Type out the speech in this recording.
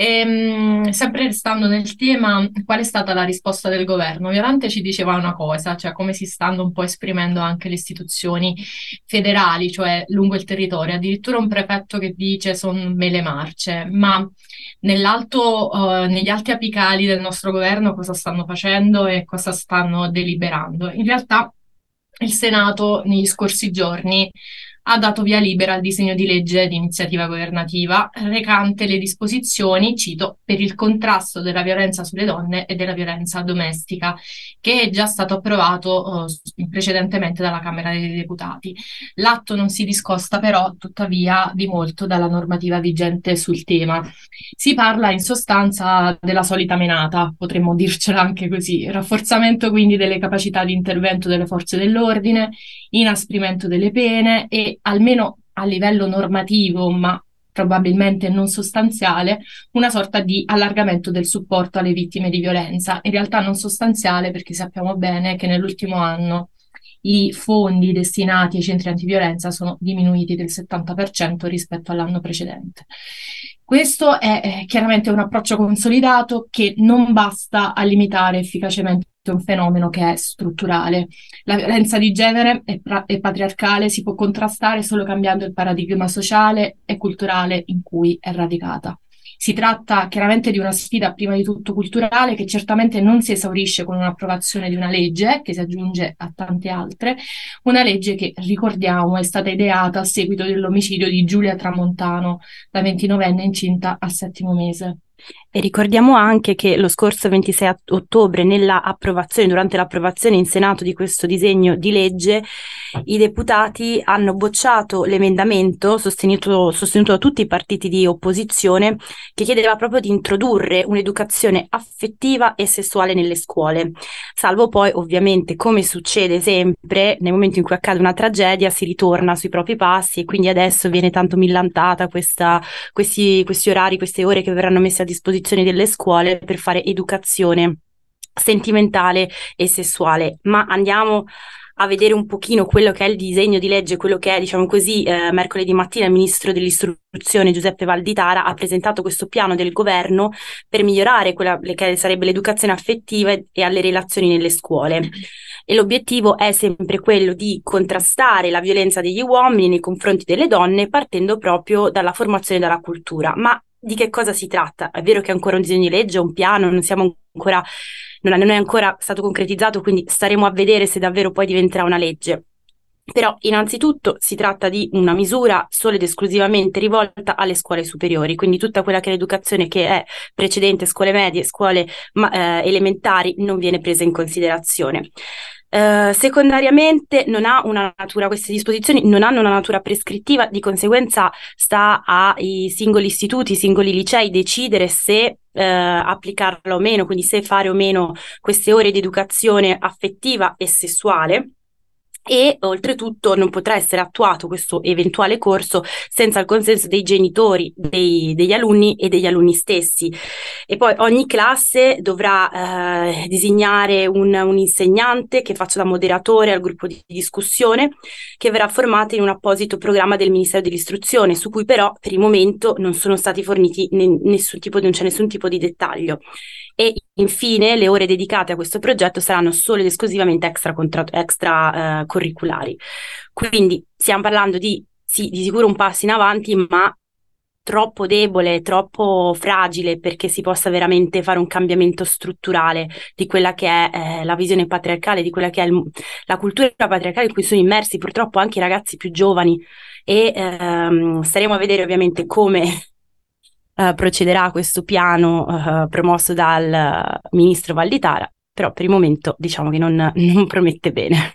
Sempre restando nel tema, qual è stata la risposta del governo? Violante ci diceva una cosa, cioè come si stanno un po' esprimendo anche le istituzioni federali, cioè lungo il territorio. Addirittura un prefetto che dice sono mele marce, ma negli alti apicali del nostro governo cosa stanno facendo e cosa stanno deliberando? In realtà il Senato negli scorsi giorni ha dato via libera al disegno di legge di iniziativa governativa recante le disposizioni, cito, per il contrasto della violenza sulle donne e della violenza domestica, che è già stato approvato precedentemente dalla Camera dei Deputati. L'atto non si discosta però, tuttavia, di molto dalla normativa vigente sul tema. Si parla in sostanza della solita menata, potremmo dircela anche così, rafforzamento quindi delle capacità di intervento delle forze dell'ordine, inasprimento delle pene e almeno a livello normativo, ma probabilmente non sostanziale, una sorta di allargamento del supporto alle vittime di violenza. In realtà non sostanziale perché sappiamo bene che nell'ultimo anno i fondi destinati ai centri antiviolenza sono diminuiti del 70% rispetto all'anno precedente. Questo è chiaramente un approccio consolidato che non basta a limitare efficacemente un fenomeno che è strutturale. La violenza di genere e patriarcale si può contrastare solo cambiando il paradigma sociale e culturale in cui è radicata. Si tratta chiaramente di una sfida prima di tutto culturale che certamente non si esaurisce con un'approvazione di una legge che si aggiunge a tante altre, una legge che ricordiamo è stata ideata a seguito dell'omicidio di Giulia Tramontano, la 29enne incinta al 7° mese. E ricordiamo anche che lo scorso 26 ottobre, durante l'approvazione in Senato di questo disegno di legge, i deputati hanno bocciato l'emendamento sostenuto da tutti i partiti di opposizione che chiedeva proprio di introdurre un'educazione affettiva e sessuale nelle scuole, salvo poi ovviamente, come succede sempre, nel momento in cui accade una tragedia si ritorna sui propri passi e quindi adesso viene tanto millantata questi orari, queste ore che verranno messe a disposizione delle scuole per fare educazione sentimentale e sessuale. Ma andiamo a vedere un pochino quello che è il disegno di legge, quello che è, diciamo così, mercoledì mattina il ministro dell'istruzione Giuseppe Valditara ha presentato questo piano del governo per migliorare quella che sarebbe l'educazione affettiva e alle relazioni nelle scuole. E l'obiettivo è sempre quello di contrastare la violenza degli uomini nei confronti delle donne partendo proprio dalla formazione e dalla cultura. Ma di che cosa si tratta? È vero che è ancora un disegno di legge, un piano, non è ancora stato concretizzato, quindi staremo a vedere se davvero poi diventerà una legge. Però innanzitutto si tratta di una misura solo ed esclusivamente rivolta alle scuole superiori, quindi tutta quella che è l'educazione che è precedente, scuole medie, scuole elementari, non viene presa in considerazione. Secondariamente non ha una natura, queste disposizioni non hanno una natura prescrittiva, di conseguenza sta ai singoli istituti, ai singoli licei decidere se applicarla o meno, quindi se fare o meno queste ore di educazione affettiva e sessuale. E oltretutto non potrà essere attuato questo eventuale corso senza il consenso dei genitori, degli alunni e degli alunni stessi. E poi ogni classe dovrà designare un insegnante che faccia da moderatore al gruppo di discussione, che verrà formato in un apposito programma del Ministero dell'Istruzione, su cui però per il momento non sono stati forniti non c'è nessun tipo di dettaglio. E infine le ore dedicate a questo progetto saranno solo ed esclusivamente extra curriculari. Quindi stiamo parlando sì, di sicuro un passo in avanti, ma troppo debole, troppo fragile perché si possa veramente fare un cambiamento strutturale di quella che è la visione patriarcale, di quella che è la cultura patriarcale in cui sono immersi purtroppo anche i ragazzi più giovani. E staremo a vedere ovviamente come procederà questo piano promosso dal ministro Valditara, però per il momento diciamo che non promette bene.